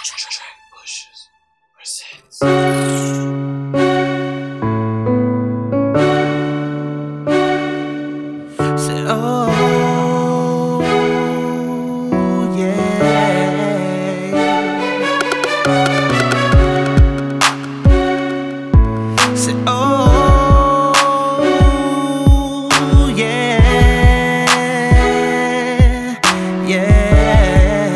Bushes presents. Say, oh, yeah. Say, oh, yeah, yeah.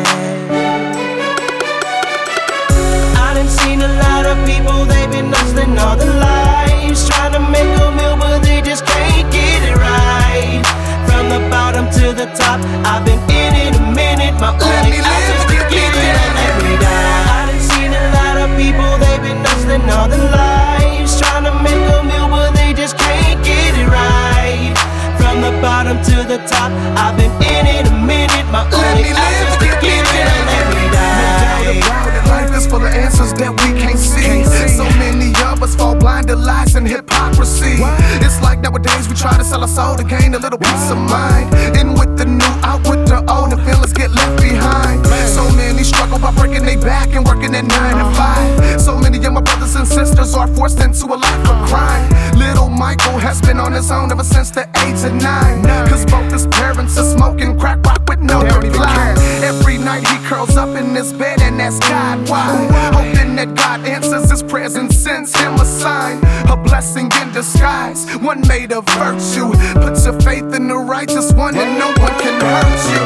I done seen a lot of people, they've been hustling all their lives, trying to make a meal, but they just can't get it right. From the bottom to the top, I've been in it a minute. My only life is to get it and every day. I done seen a lot of people, they've been hustling all their lives, trying to make a meal, but they just can't get it right. From the bottom to the top, I've been in it a minute. My only life is to get it and every day. Life is full of answers that we can't see. So many of us fall blind to lies and hypocrisy. It's like nowadays we try to sell our soul to gain a little peace of mind. In with the new, out with the old, the feelings get left behind. So many struggle by breaking their back and working at 9 to 5. So many of my brothers and sisters are forced into a life of crime. Little Michael has been on his own ever since the age of 9. Cause both his parents are smoking crack rock with no reply. Every night he curls up in his bed and asks God why, hoping that God answers his prayers and sends him a sign, a blessing in disguise, one made of virtue. Put your faith in the righteous one and no one can hurt you.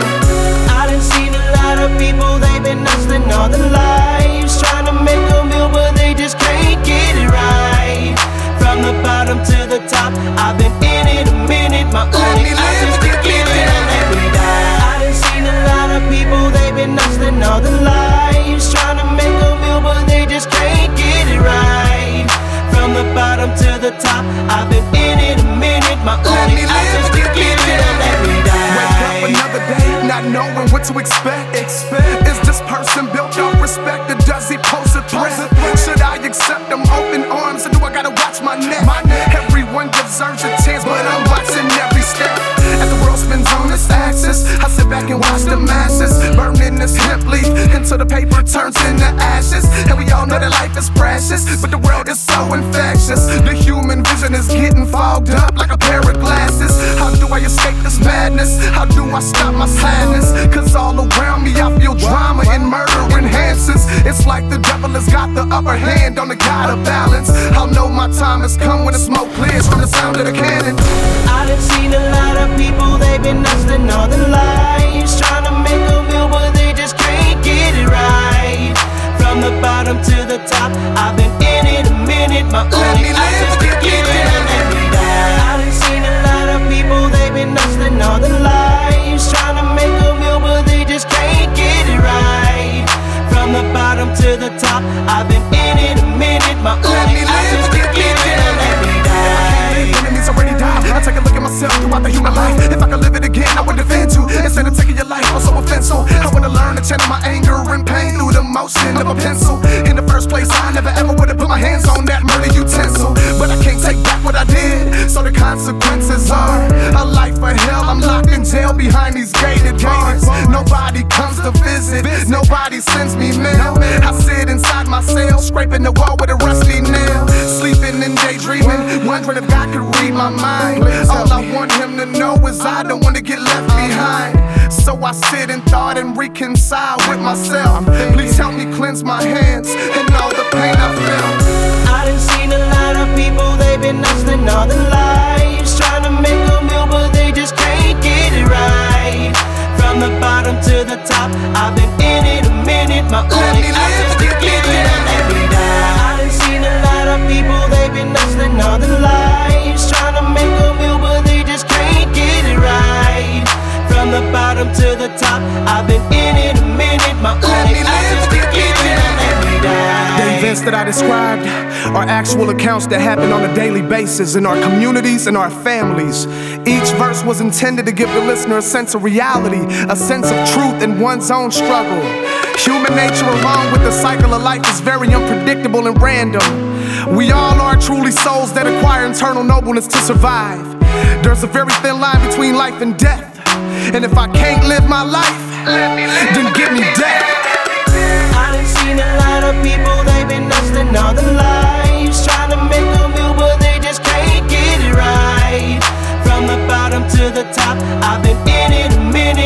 I done seen a lot of people, they've been hustling all their lives, trying to make a meal, but they just can't get it right. From the bottom to the top, I've been in it a minute. My only life is to get it and every day. I done seen a lot of people, they've been hustling all their lives, trying to make a meal, but they just can't get it right. From the bottom to the top, I've been in it a minute. My only life is to get it and every day. Wake up another day, not knowing what to expect. Is this person built on respect, or does he pose a threat? Should I accept them open arms, or do I gotta watch my neck? Everyone deserves a chance, but I'm watching every step. As the world spins on its axis, I sit back and watch the masses burning this hemp leaf until the paper turns into ashes. And we all know that life is precious, but the world is so infectious. The human vision is getting fogged up like a pair of glasses. How do I escape this madness? How do I stop my sadness? Cause all around me I feel drama and murder enhances. It's like the devil has got the upper hand on the god of balance. I'll know my time has come when the smoke clears from the sound of the cannon. I done seen a lot of people, they've been hustling all their lives, trying to make a meal, but they just can't get it right. From the bottom to the top, I've been in it a minute. My only life is to get it and every day. I done seen a lot of people, they've been hustling all their lives, trying to make a meal, but they just can't get it right. From the bottom to the top, I've been in it a minute. My only life is to get it and every day. Enemies already died. I take a look at myself throughout the human life. If I could live it again, I would defend you. Instead of taking your life, I'm so offensive. I wanna learn to channel my anger and pain through the motion of a pencil. In the first place, I never ever would've put my hands on that murder utensil. But I can't take back what I did, so the consequences are a life of hell. I'm locked in jail behind these gated bars. Nobody comes to visit, nobody sends me mail. I sit inside my cell, scraping the wall with a rusty nail, sleeping and daydreaming, wondering if God could read my mind. All I want him to know is I don't want to get left behind. So I sit in thought and reconcile with myself. Please help me cleanse my hands and all the pain I felt. I done seen a lot of people, they've been hustling all their lives, trying to make a meal, but they just can't get it right. From the bottom to the top, I've been in it a minute. My only life is to get it and every day. I done seen a lot of people, they've been hustling all their lives, trying to make a meal, but they just can't get it right. From the bottom to the top, I've been in it a minute. My only life is to get it and every day. The events that I described are actual accounts that happen on a daily basis in our communities and our families. Each verse was intended to give the listener a sense of reality, a sense of truth in one's own struggle. Human nature, along with the cycle of life, is very unpredictable and random. We all are truly souls that acquire internal nobleness to survive. There's a very thin line between life and death. And if I can't live my life, then give me death. I done seen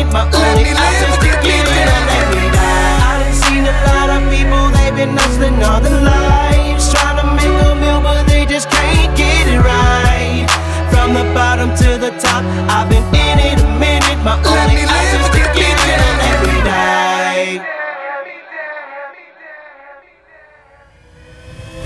minute. My only option is to get it or let me die. I done seen a lot of people, they've been hustling all their lives, trying to make a meal, but they just can't get it right. From the bottom to the top, I've been in it a minute. My only